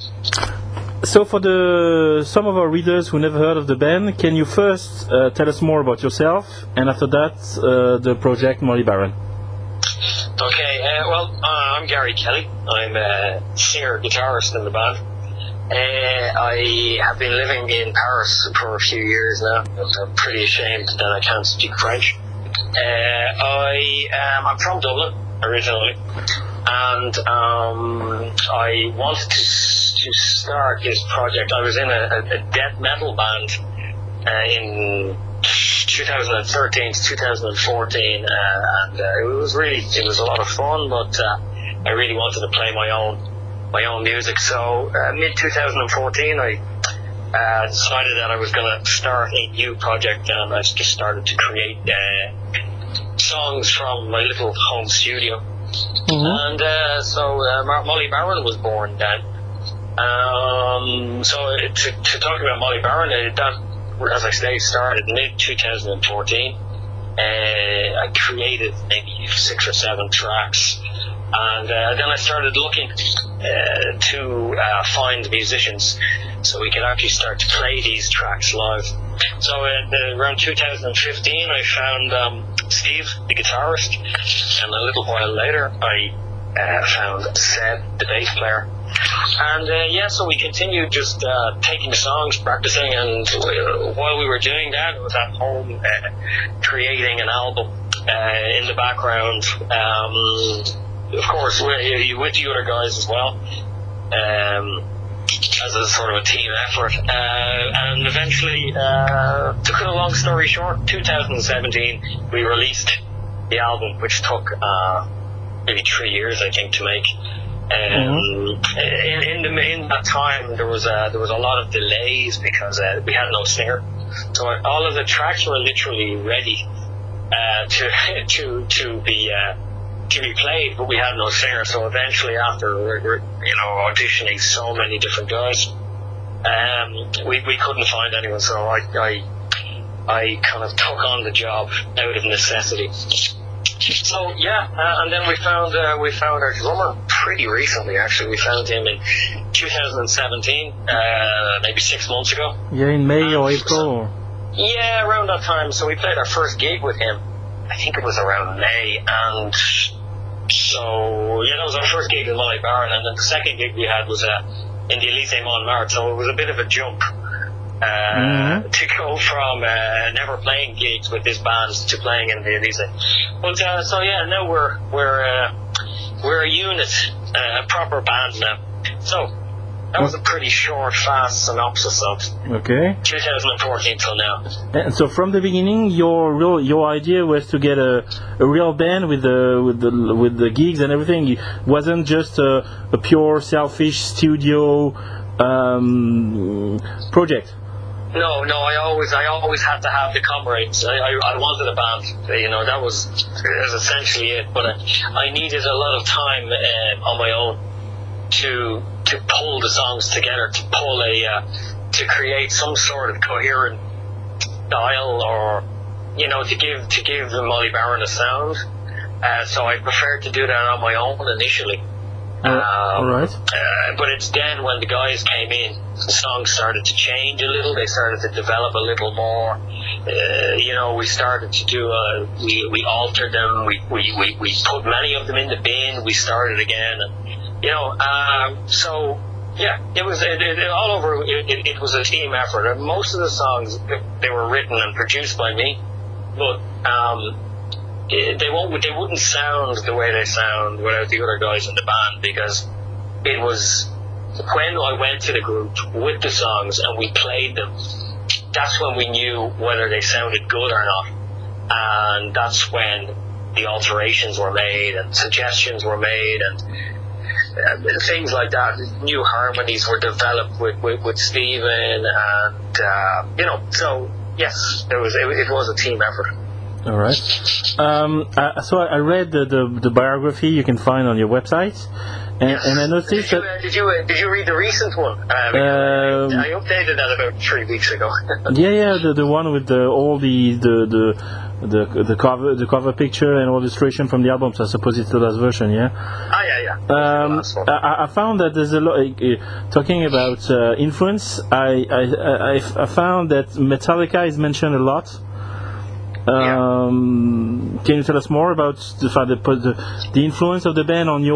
So for some of our readers who never heard of the band, can you first tell us more about yourself, and after that the project Molly Baron? Okay, I'm Gary Kelly. I'm a singer guitarist in the band. I have been living in Paris for a few years now. I'm pretty ashamed that I can't speak French. I'm from Dublin originally, and I wanted to start this project. I was in a death metal band in 2013 to 2014, and it was a lot of fun, but I really wanted to play my own music. So mid 2014 I decided that I was going to start a new project, and I just started to create songs from my little home studio. And so Molly Baron was born then. So to talk about Molly Baron, that, as I say, started mid 2014. I created maybe 6 or 7 tracks, and then I started looking to find musicians so we could actually start to play these tracks live. So around 2015 I found Steve, the guitarist, and a little while later I found Seb, the bass player. And so we continued just taking songs, practicing, and while we were doing that, I was at home creating an album in the background. Of course, with the other guys as well, as a sort of a team effort. And eventually, to cut a long story short, 2017 we released the album, which took maybe 3 years, I think, to make. In that time, there was a lot of delays because we had no singer, so all of the tracks were literally ready to be played, but we had no singer. So eventually, after auditioning so many different guys, we couldn't find anyone. So I kind of took on the job out of necessity. So and then we found our drummer pretty recently. Actually, we found him in 2017, maybe 6 months ago. Yeah, in May or April. Yeah, around that time. So we played our first gig with him. I think it was around May, and so that was our first gig with Molly Baron, and then the second gig we had was in the Elysée Montmartre. So it was a bit of a jump. To go from never playing gigs with this band to playing in the Elysée. But now we're a unit, a proper band now. So that was a pretty short, fast synopsis of 2014 till now. And so from the beginning, your idea was to get a real band with the gigs and everything. It wasn't just a pure selfish studio project. No, I always had to have the comrades. I wanted a band, that was essentially it. But I needed a lot of time on my own to pull the songs together, to create some sort of coherent style, or to give the Molly Baron a sound. So I preferred to do that on my own initially. All right. But it's then when the guys came in, the songs started to change a little. They started to develop a little more. We started to do. We altered them. We put many of them in the bin. We started again. So yeah, it was all over. It was a team effort. And most of the songs, they were written and produced by me, but they wouldn't sound the way they sound without the other guys in the band, because it was when I went to the group with the songs and we played them, that's when we knew whether they sounded good or not. And that's when the alterations were made and suggestions were made and things like that. New harmonies were developed with Stephen, and so yes, it was a team effort. All right. So I read the biography you can find on your website, And I noticed that. Did you read the recent one? I updated that about 3 weeks ago. the one with all the cover picture and illustration from the album. So I suppose it's the last version, yeah. I found that there's a lot. Talking about influence, I found that Metallica is mentioned a lot. Can you tell us more about the influence of the band on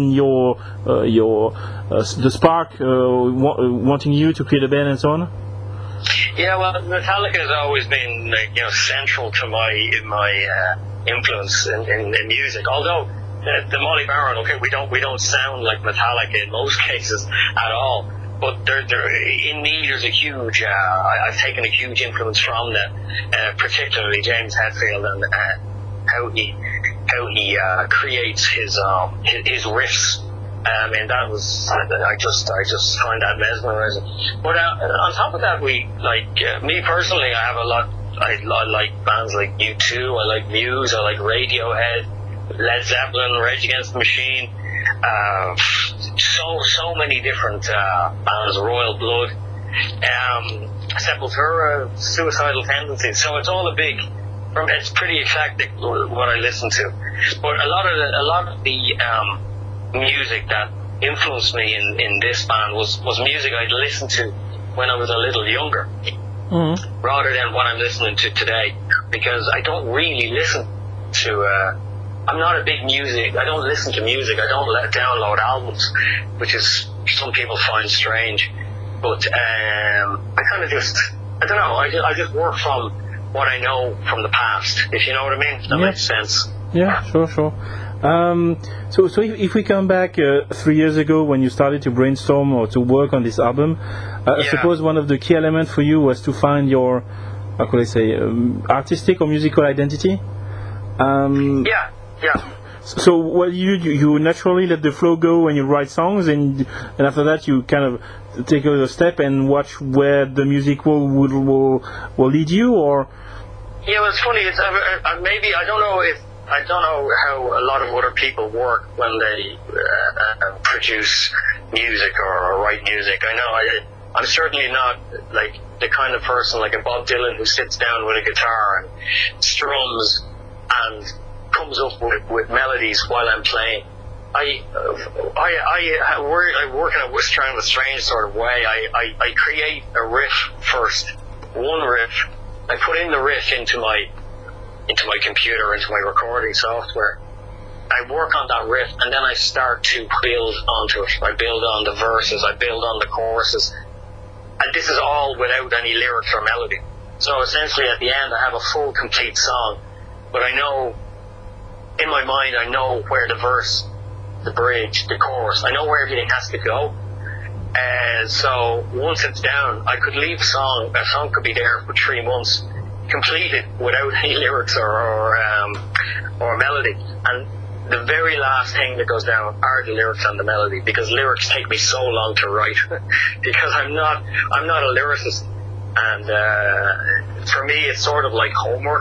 the spark wanting you to create a band and so on? Yeah, well, Metallica has always been central to my influence in music. Although the Molly Baron, we don't sound like Metallica in most cases at all. But in me, there's a huge. I've taken a huge influence from them, particularly James Hetfield and how he creates his riffs. And that was I just find that mesmerizing. But on top of that, me personally, I have a lot. I like bands like U2. I like Muse. I like Radiohead, Led Zeppelin, Rage Against the Machine. So many different bands, Royal Blood, Sepultura, Suicidal Tendencies. So it's all it's pretty eclectic what I listen to. But a lot of the music that influenced me in this band was music I'd listened to when I was a little younger, rather than what I'm listening to today. Because I don't really listen to. I'm not a big music. I don't listen to music. I don't download albums, which is some people find strange. But I kind of I don't know. I just work from what I know from the past. If you know what I mean, that makes sense. Yeah, sure. So if we come back 3 years ago when you started to brainstorm or to work on this album, I suppose one of the key elements for you was to find your, how could I say, artistic or musical identity. Yeah. So what you naturally let the flow go when you write songs, and after that you kind of take a step and watch where the music will lead you, or? Yeah, well, it's funny. It's maybe I don't know how a lot of other people work when they produce music or write music. I know I'm certainly not like the kind of person like a Bob Dylan who sits down with a guitar and strums and comes up with melodies while I'm playing. I work in a strange sort of way. I create a riff first, one riff. I put in the riff into my computer, into my recording software. I work on that riff, and then I start to build onto it. I build on the verses, I build on the choruses, and this is all without any lyrics or melody. So essentially, at the end, I have a full, complete song. But I know, in my mind, I know where the verse, the bridge, the chorus, I know where everything has to go. So once it's down, I could leave a song could be there for 3 months, completed without any lyrics or melody. And the very last thing that goes down are the lyrics and the melody, because lyrics take me so long to write because I'm not a lyricist, and for me it's sort of like homework.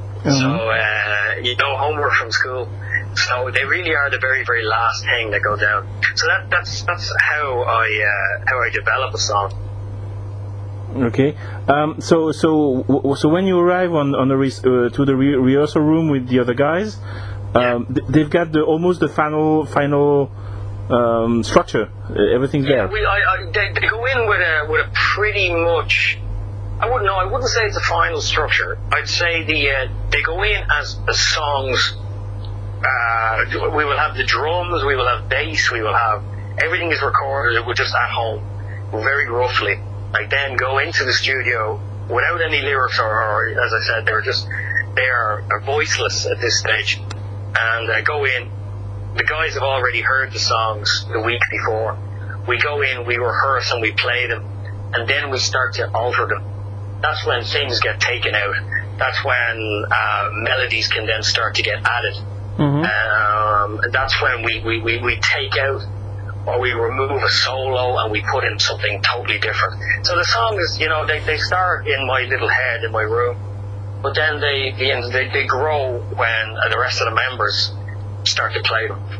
So homework from school. So they really are the very, very last thing that go down. So that's how I develop a song. Okay. So when you arrive on to the rehearsal room with the other guys, they've got almost the final structure. Everything's there. They go in with a pretty much. I wouldn't say it's a final structure. I'd say they go in as songs. We will have the drums, we will have bass, we will have everything is recorded. We're just at home, very roughly. I then go into the studio without any lyrics, or as I said, they are voiceless at this stage. And I go in. The guys have already heard the songs the week before. We go in, we rehearse, and we play them, and then we start to alter them. That's when things get taken out. That's when melodies can then start to get added. Mm-hmm. That's when we take out or we remove a solo and we put in something totally different. So the song is, they start in my little head in my room, but then they grow when the rest of the members start to play them.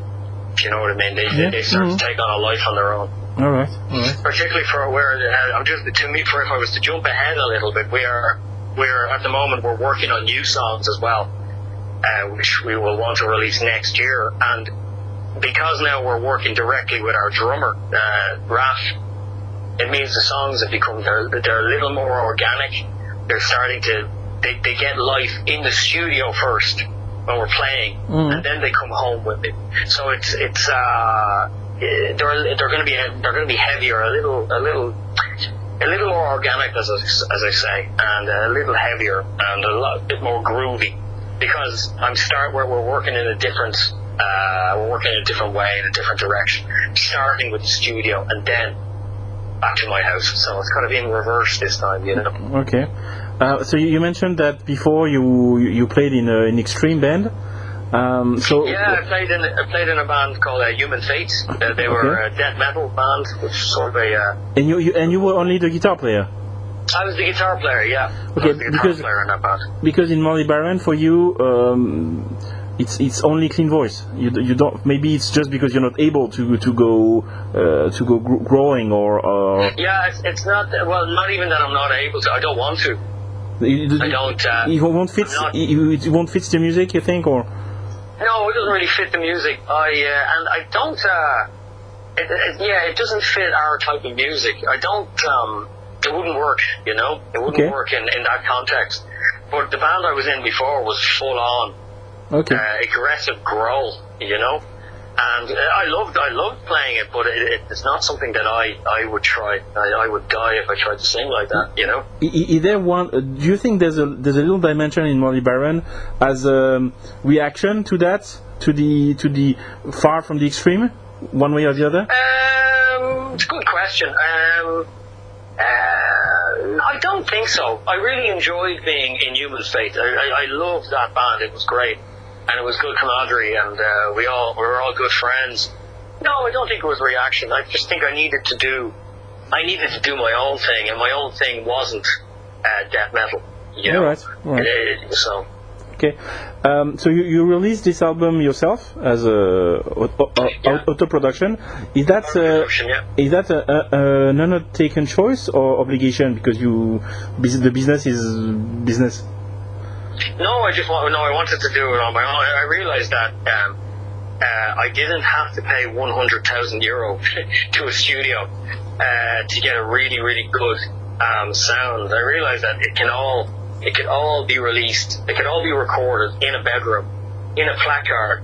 if you know what I mean. They start to take on a life on their own. All right. Particularly for where if I was to jump ahead a little bit, we're at the moment we're working on new songs as well, which we will want to release next year. And because now we're working directly with our drummer, Raf, it means the songs have become they're a little more organic. They're starting to they get life in the studio first when we're playing, and then they come home with it. So it's they're going to be heavier, a little more organic, as I say, and a little heavier and a bit more groovy, because we're working in a different way, in a different direction, starting with the studio and then back to my house. So it's kind of in reverse this time, you know. Okay. So you mentioned that before you played in an extreme band. I played in a band called Human Fate. They were a death metal band, which is sort of a. And you were only the guitar player. I was the guitar player, yeah. Okay, I was the guitar player in that band. Because in Molly Baron, for you, it's only clean voice. You don't. Maybe it's just because you're not able to go growing or. Yeah, it's not. Well, not even that I'm not able to. I don't want to. I don't. It won't fit. It won't fit the music, you think, or? No, it doesn't really fit the music. I don't. It doesn't fit our type of music. I don't. It wouldn't work, you know. It wouldn't work in that context. But the band I was in before was full on, aggressive growl, you know. And I loved playing it, but it's not something that I would try. I would die if I tried to sing like that, you know. Is there one? Do you think there's a little dimension in Molly Baron as a reaction to that, to the far from the extreme, one way or the other? It's a good question. I don't think so. I really enjoyed being in Human Fate. I loved that band. It was great. And it was good camaraderie, and we were all good friends. No, I don't think it was a reaction. I just think I needed to do my own thing, and my own thing wasn't death metal. You know? All right. Okay. So you released this album yourself as auto production. Is that an undertaken choice or obligation, because the business is business? No, I wanted to do it on my own. I realized that I didn't have to pay €100,000 to a studio to get a really, really good sound. I realized that it could all be released. It could all be recorded in a bedroom, in a placard,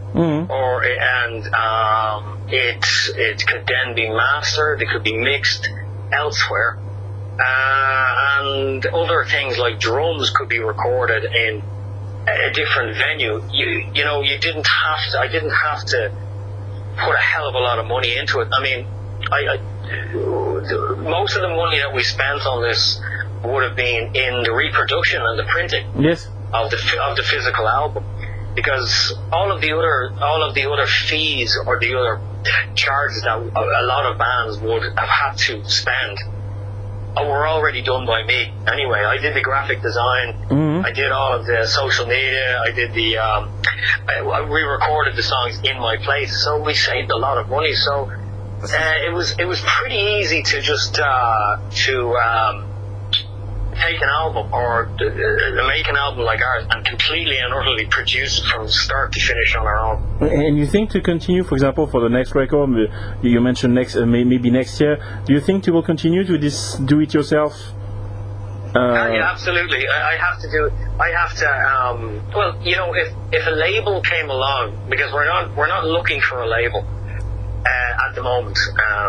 it could then be mastered. It could be mixed elsewhere. And other things like drums could be recorded in a different venue. I didn't have to put a hell of a lot of money into it. I mean, most of the money that we spent on this would have been in the reproduction and the printing of the physical album, because all of the other fees or the other charges that a lot of bands would have had to spend were already done by me. Anyway, I did the graphic design, I did all of the social media, I did we recorded the songs in my place, so we saved a lot of money. So it was pretty easy to just take an album or make an album like ours and completely and utterly produce it from start to finish on our own. And you think to continue, for example, for the next record, you mentioned maybe next year, do you think you will continue to this do-it-yourself? Yeah, absolutely. I have to do it. I have to. Well, you know, if a label came along, because we're not looking for a label at the moment.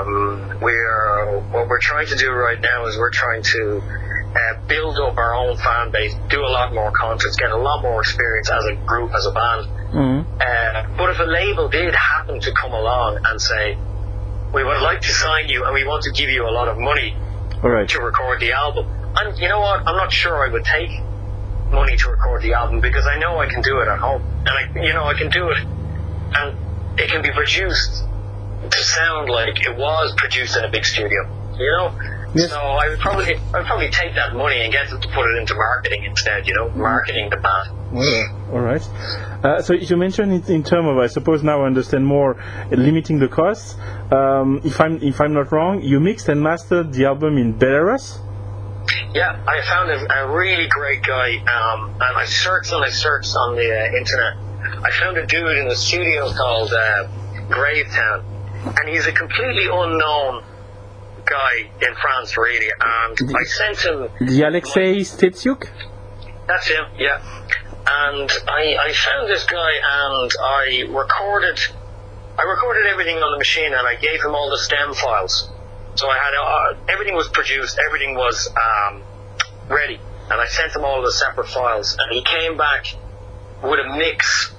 What we're trying to do right now is we're trying to build up our own fan base, do a lot more concerts, get a lot more experience as a group, as a band. But if a label did happen to come along and say, we would like to sign you and we want to give you a lot of money to record the album, and you know what, I'm not sure I would take money to record the album, because I know I can do it at home, and I can do it, and it can be produced to sound like it was produced in a big studio, you know. Yes. So I would probably take that money and get them to put it into marketing instead. Marketing the band. All right. So you mentioned it in terms of, I suppose now I understand more, limiting the costs. If I'm not wrong, you mixed and mastered the album in Belarus. Yeah, I found a really great guy, and I searched on the internet. I found a dude in a studio called Gravetown, and he's a completely unknown guy in France, really. And I sent him the Alexei Stetsiuk. That's him, yeah. And I found this guy, and I recorded everything on the machine, and I gave him all the stem files. So I had everything was produced, everything was ready, and I sent him all the separate files. And he came back with a mix,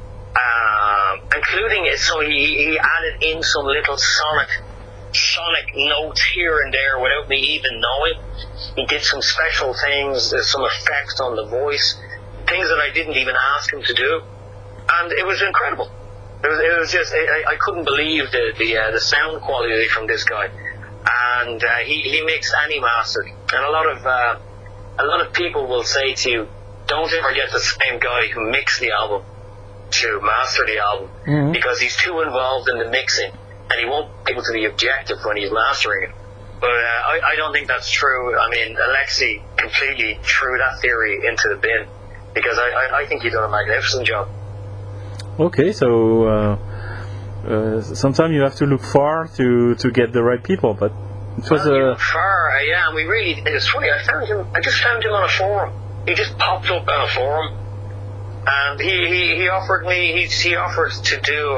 including it. So he added in some little sonic notes here and there without me even knowing. He did some special things, some effects on the voice, things that I didn't even ask him to do, and it was incredible. It was just I couldn't believe the sound quality from this guy, and he mixed and he mastered. And a lot of people will say to you, don't ever get the same guy who mixed the album to master the album, because he's too involved in the mixing and he won't be able to be objective when he's mastering it. But I don't think that's true. I mean, Alexei completely threw that theory into the bin, because I think he done a magnificent job. Okay, so sometimes you have to look far to get the right people, but it was far, yeah. And it's funny. I just found him on a forum. He just popped up on a forum, and he offered to do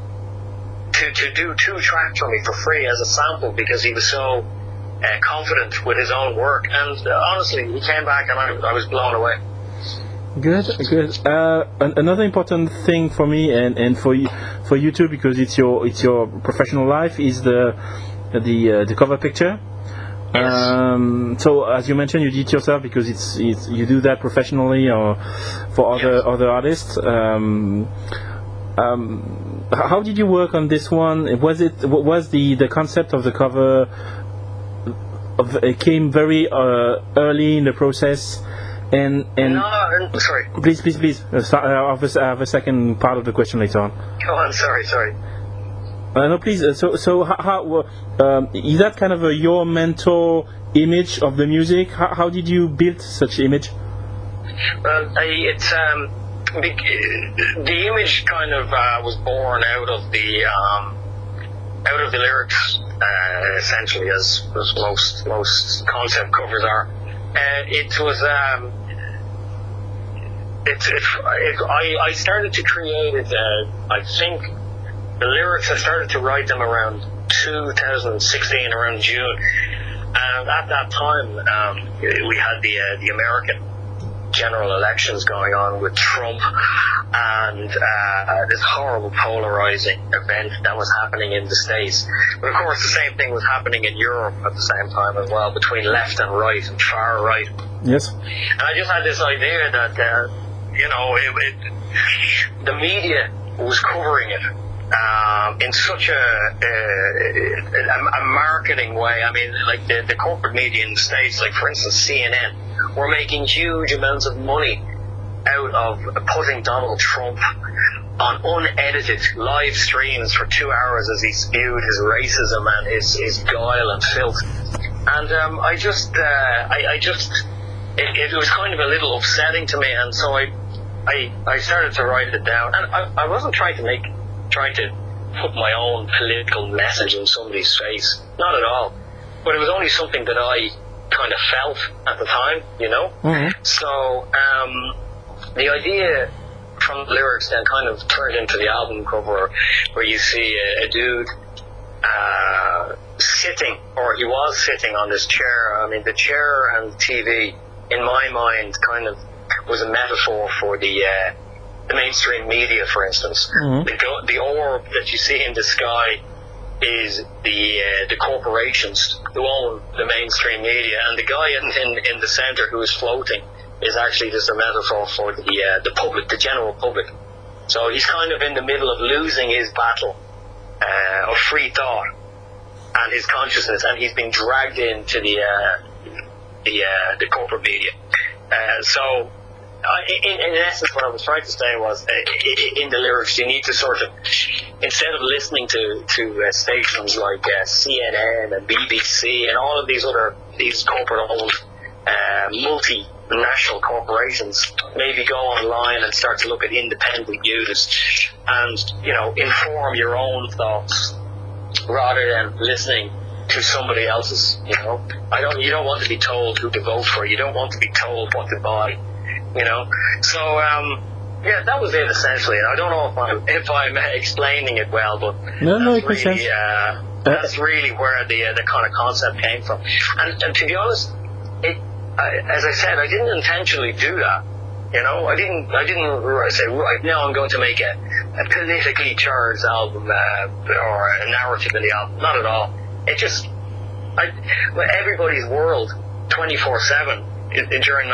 to do 2 tracks for me for free as a sample, because he was so confident with his own work. And honestly, he came back and I was blown away. Good. Another important thing for me and for you too, because it's your professional life, is the cover picture. Yes. So as you mentioned, you did it yourself because it's you do that professionally or for other artists. How did you work on this one? Was the concept of the cover came very early in the process? And no, sorry. Please. I have a second part of the question later on. Go on. Sorry. No, please. So how is that kind of your mental image of the music? How did you build such image? Well, it's the image kind of was born out of the lyrics, essentially, as most concept covers are. It was I started to create it. I think the lyrics, I started to write them around 2016, around June, and at that time we had the American general elections going on with Trump, and this horrible polarizing event that was happening in the States. But of course the same thing was happening in Europe at the same time as well, between left and right and far right. Yes. And I just had this idea that the media was covering it in such a marketing way. I mean, like the corporate media in the States, like for instance CNN, were making huge amounts of money out of putting Donald Trump on unedited live streams for 2 hours as he spewed his racism and his guile and filth. And it was kind of a little upsetting to me, and so I started to write it down. And I wasn't trying to put my own political message in somebody's face, not at all. But it was only something that I kind of felt at the time, Mm-hmm. So the idea from the lyrics then kind of turned into the album cover, where you see a dude sitting, or he was sitting on this chair. I mean, the chair and the TV, in my mind, kind of was a metaphor for the mainstream media, for instance. Mm-hmm. The orb that you see in the sky is the corporations who own the mainstream media, and the guy in the center who is floating is actually just a metaphor for the public, the general public. So he's kind of in the middle of losing his battle of free thought, and his consciousness, and he's been dragged into the corporate media. So, in essence, what I was trying to say was, in the lyrics, you need to sort of, instead of listening to stations like CNN and BBC and all of these corporate owned multinational corporations, maybe go online and start to look at independent news and, inform your own thoughts rather than listening to somebody else's. You don't want to be told who to vote for. You don't want to be told what to buy. So that was it essentially. And I don't know if I'm explaining it well, but no, it makes sense. That's really where the kind of concept came from. And to be honest, as I said, I didn't intentionally do that. I didn't say, right now I'm going to make a politically charged album or a narrative in the album. Not at all. It just, everybody's world 24/7 during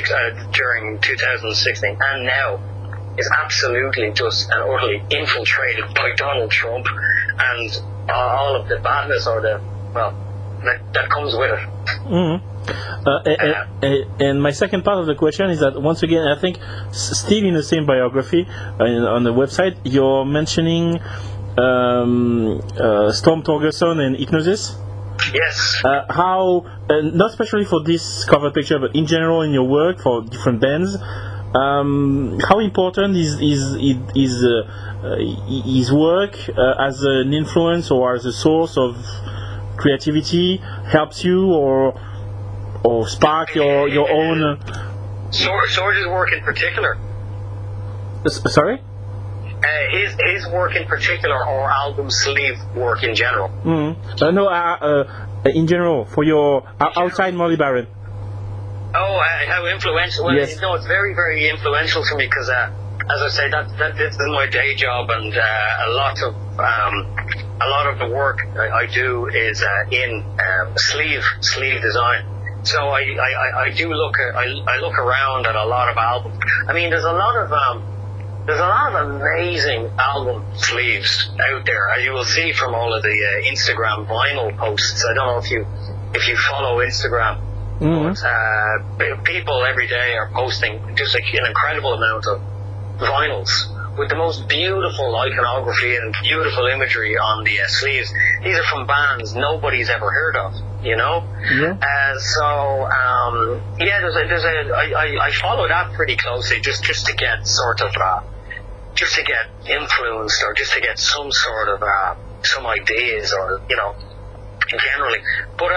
2016 and now is absolutely just and utterly infiltrated by Donald Trump and all of the badness that comes with it. Mm-hmm. And my second part of the question is that, once again, I think still in the same biography on the website, you're mentioning Storm Thorgerson and Hypnosis. Yes. How, not especially for this cover picture, but in general in your work for different bands, how important is work as an influence or as a source of creativity? Helps you or spark your own? Sorge's work in particular. Sorry? His work in particular, or album sleeve work in general? In general, for your outside Molly Baron. Oh, how influential? Well, yes. It's very, very influential to me because, as I say, this is my day job, and a lot of the work I do is in sleeve design. So I do look around at a lot of albums. I mean, there's a lot of amazing album sleeves out there, as you will see from all of the Instagram vinyl posts. I don't know if you follow Instagram. Mm-hmm. But people every day are posting just an incredible amount of vinyls with the most beautiful iconography and beautiful imagery on the sleeves. These are from bands nobody's ever heard of, Yeah. I follow that pretty closely just to get sort of just to get influenced, or just to get some sort of some ideas, or generally. But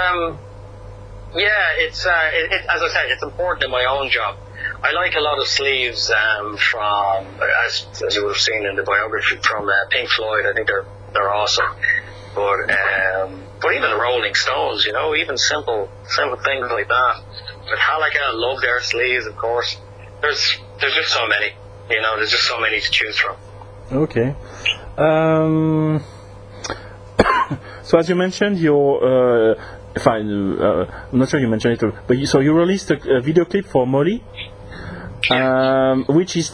it's as I said, it's important in my own job. I like a lot of sleeves from, as you would have seen in the biography, from Pink Floyd. I think they're awesome. But even the Rolling Stones, even simple things like that. Metallica, I love their sleeves, of course. There's just so many. There's just so many to choose from. Okay. So as you mentioned, your I'm not sure you mentioned it, but you released a video clip for Molly, which is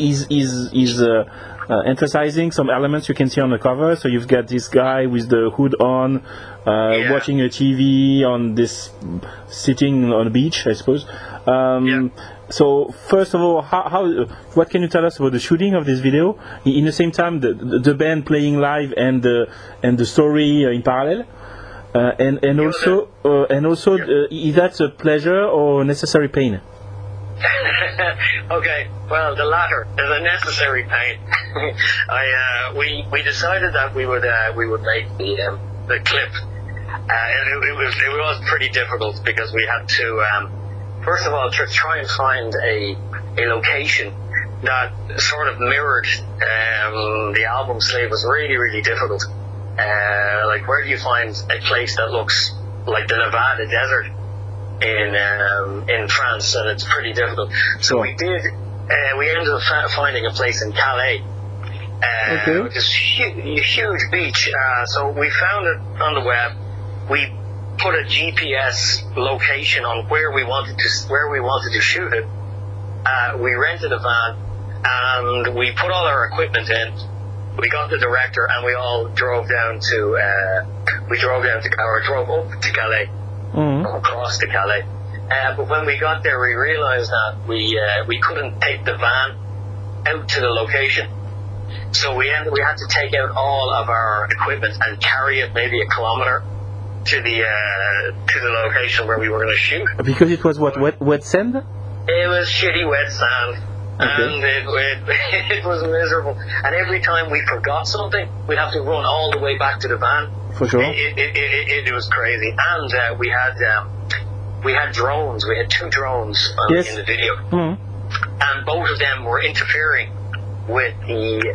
emphasizing some elements you can see on the cover. So you've got this guy with the hood on, watching a TV on this, sitting on a beach, I suppose. So first of all, what can you tell us about the shooting of this video? In the same time, the band playing live and the story in parallel. And also, is that a pleasure or necessary pain? Okay, well, the latter is a necessary pain. We decided that we would make the clip, and it was pretty difficult because we had to first of all try and find a location that sort of mirrored the album sleeve. Was really, really difficult. Like, where do you find a place that looks like the Nevada desert in France? And it's pretty difficult. So we ended up finding a place in Calais, which is a huge beach. So we found it on the web. We put a GPS location on where we wanted to shoot it. We rented a van and we put all our equipment in. We got the director and we all drove down to we drove up to Calais, across to Calais. But when we got there, we realised that we couldn't take the van out to the location. So we had to take out all of our equipment and carry it maybe a kilometre to the location where we were going to shoot. Because it was wet sand? It was shitty wet sand. Okay. And it was miserable. And every time we forgot something, we'd have to run all the way back to the van. For sure. It was crazy. And we had drones. We had 2 drones in the video. Mm-hmm. And both of them were interfering with the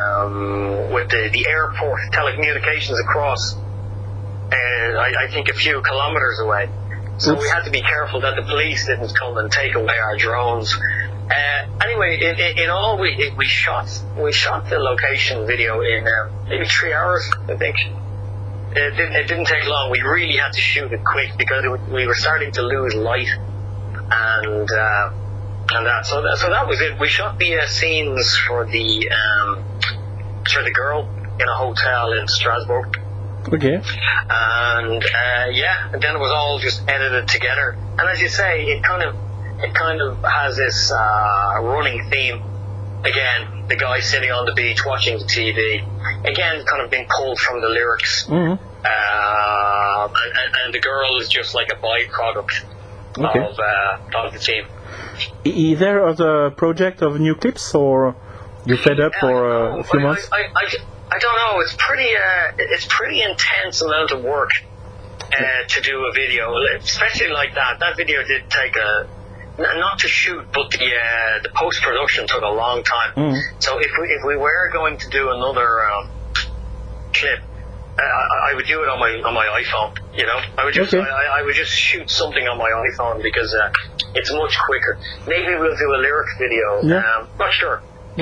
airport telecommunications across, I think, a few kilometres away. So we had to be careful that the police didn't come and take away our drones. Anyway, in all, we shot the location video in maybe 3 hours, I think. It didn't take long. We really had to shoot it quick because we were starting to lose light, and that. So that was it. We shot the scenes for the girl in a hotel in Strasbourg. Okay. And and then it was all just edited together. And as you say, it kind of has this running theme. Again, the guy sitting on the beach watching the TV. Again, kind of being pulled from the lyrics. Mm-hmm. And the girl is just like a byproduct of the team. Is there other project of new clips, or you fed up for a few months? I don't know. It's pretty intense amount of work to do a video, especially like that. That video did take not to shoot, but the post production took a long time. Mm. So if we were going to do another clip, I would do it on my iPhone. You know, I would just shoot something on my iPhone because it's much quicker. Maybe we'll do a lyric video. Yeah. Not sure.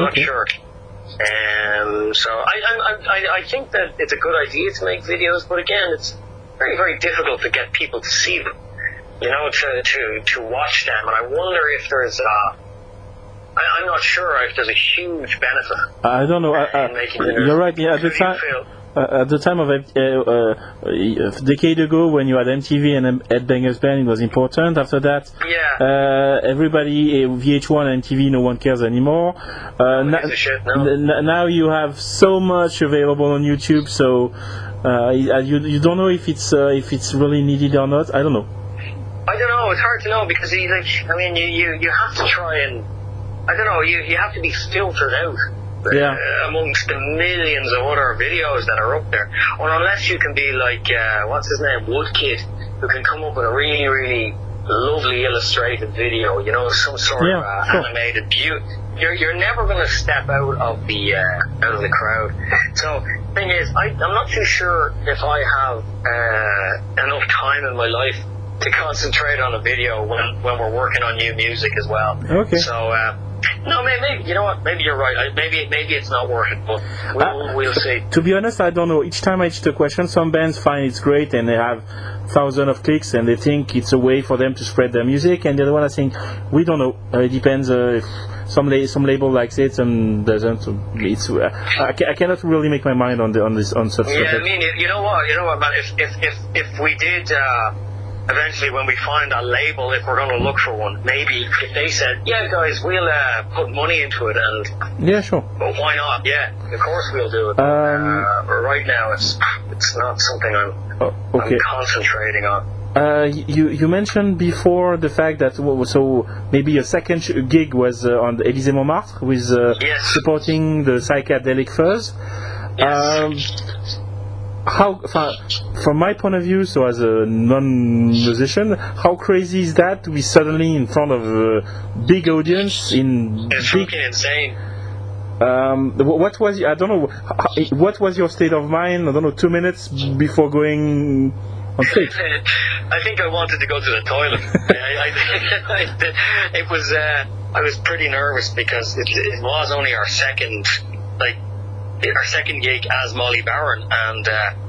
So I think that it's a good idea to make videos, but again, it's very, very difficult to get people to see them. You know, to watch them, and I wonder if there's I'm not sure if there's a huge benefit. I don't know. In making videos. You're right. Yeah, at the time of a decade ago, when you had MTV and Headbangers Band, it was important. After that, everybody VH1 and MTV, no one cares anymore. Now you have so much available on YouTube, so you don't know if it's really needed or not. I don't know. I don't know. It's hard to know because you have to try and you have to be filtered out. Amongst the millions of other videos that are up there, or unless you can be like what's his name, Woodkid, who can come up with a really, really lovely illustrated video, you know, some sort of animated beauty. You're never going to step out of the crowd. So the thing is, I'm not too sure if I have enough time in my life to concentrate on a video when we're working on new music as well. Okay. So. No, maybe you know what? Maybe you're right. Maybe it's not worth it, but we'll see. To be honest, I don't know. Each time I ask the question, some bands find it's great and they have thousands of clicks and they think it's a way for them to spread their music, and the other one I think we don't know. It depends. If some label likes it, some doesn't. It's I cannot really make my mind on such. Yeah, subject. I mean, you know what, man. If we did. Eventually, when we find a label, if we're going to look for one, maybe if they said, "Yeah, guys, we'll put money into it," and yeah, sure. But why not? Yeah, of course we'll do it. Right now, it's not something I'm concentrating on. You mentioned before the fact that so maybe your second gig was on the Élysée Montmartre with supporting the Psychedelic Fuzz. Yes. From my point of view, so as a non-musician, how crazy is that to be suddenly in front of a big audience It's fucking insane. What was I don't know. What was your state of mind? I don't know. 2 minutes before going on stage. I think I wanted to go to the toilet. It was. I was pretty nervous because it was only our second gig as Molly Baron, and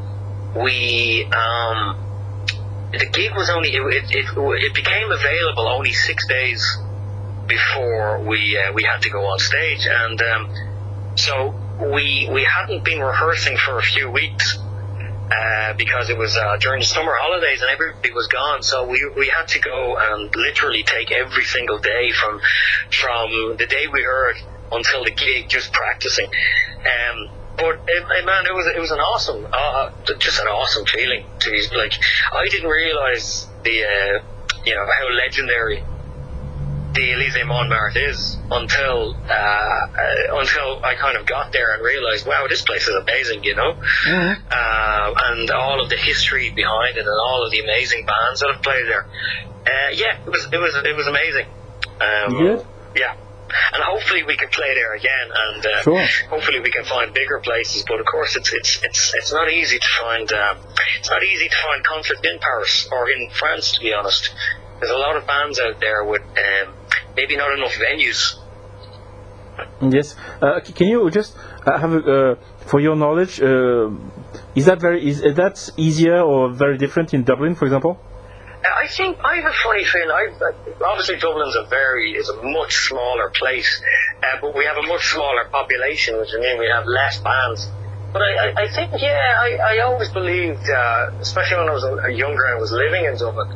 the gig was only it became available only 6 days before we had to go on stage, and so we hadn't been rehearsing for a few weeks, because it was during the summer holidays and everybody was gone. So we had to go and literally take every single day from the day we heard until the gig, just practicing. But man, it was an awesome, just an awesome feeling to be like. I didn't realize the how legendary the Elysee Montmartre is until I kind of got there and realized, wow, this place is amazing, and all of the history behind it and all of the amazing bands that have played there. It was amazing. Yeah. And hopefully we can play there again, and hopefully we can find bigger places. But of course, it's not easy to find. It's not easy to find concerts in Paris or in France, to be honest. There's a lot of bands out there with maybe not enough venues. Yes. Can you just have for your knowledge? Is that easier or very different in Dublin, for example? I think I have a funny feeling. Obviously, Dublin's is a much smaller place, but we have a much smaller population, which means we have less bands. But I think, I always believed, especially when I was younger and I was living in Dublin,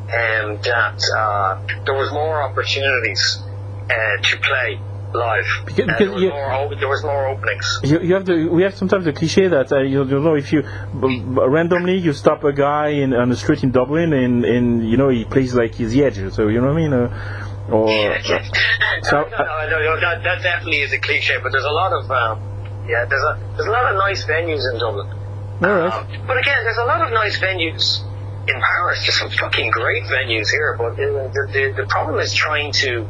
that there was more opportunities to play live. There was more openings. We have sometimes the cliche that if you randomly you stop a guy on the street in Dublin and he plays like he's the edge. So you know what I mean? That definitely is a cliche. But there's a lot of there's a lot of nice venues in Dublin. All right. But again, there's a lot of nice venues in Paris. There's some fucking great venues here. But the problem is trying to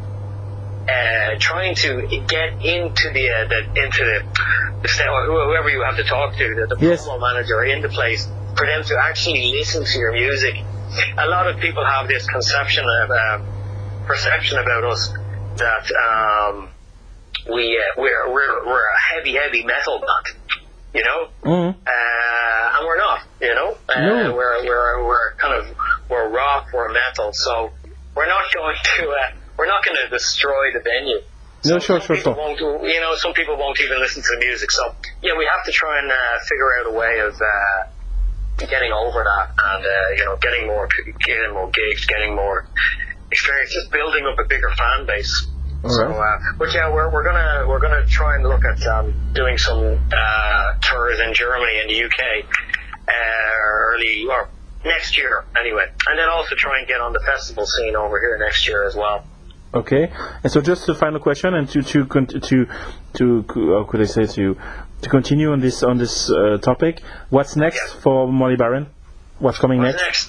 get into the whoever you have to talk to, the promo manager in the place, for them to actually listen to your music. A lot of people have this perception about us that we're a heavy metal band, and we're not, No. we're rock, we're metal, so we're not going to destroy the venue. No, sure. Some people won't even listen to the music. So we have to try and figure out a way of getting over that, and getting more gigs, getting more experience, just building up a bigger fan base. We're gonna try and look at doing some tours in Germany and the UK early or next year anyway, and then also try and get on the festival scene over here next year as well. Okay, and so just a final question, and to how could I say to continue on this topic. What's next for Molly Baron? What's coming next?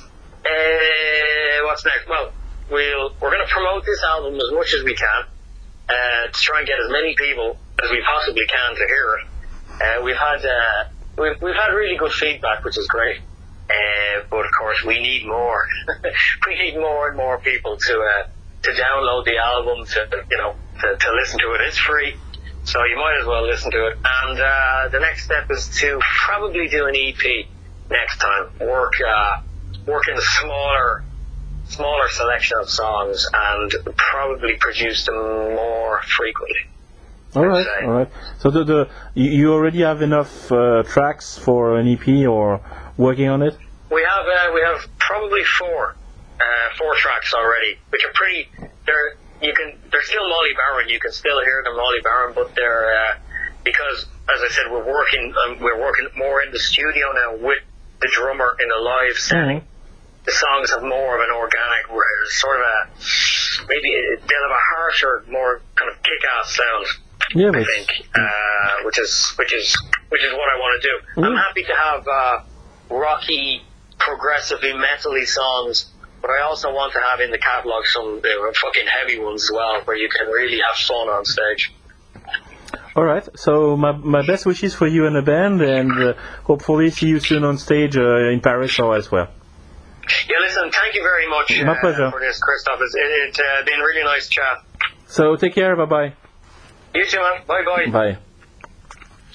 What's next? Well, we're going to promote this album as much as we can to try and get as many people as we possibly can to hear it. We've had really good feedback, which is great. But of course, we need more. We need more and more people to download the album, to listen to it. It's free, so you might as well listen to it. And the next step is to probably do an EP next time. Work in a smaller selection of songs and probably produce them more frequently. All right. So you already have enough tracks for an EP or working on it? We have probably four tracks already, which are pretty. They're still Molly Baron. You can still hear them Molly Baron, but they're because, as I said, we're working more in the studio now with the drummer in a live setting. Mm-hmm. The songs have more of an organic, sort of maybe they'll have a harsher, more kind of kick-ass sound. Yeah, I think, which is what I want to do. Mm-hmm. I'm happy to have rocky, progressively metally songs, but I also want to have in the catalogue some fucking heavy ones as well, where you can really have fun on stage. All right, so my best wishes for you and the band, and hopefully see you soon on stage in Paris or elsewhere. Yeah, listen, thank you very much my pleasure. For this, Christoph. It's been a really nice chat. So take care, bye-bye. You too, man. Bye-bye. Bye.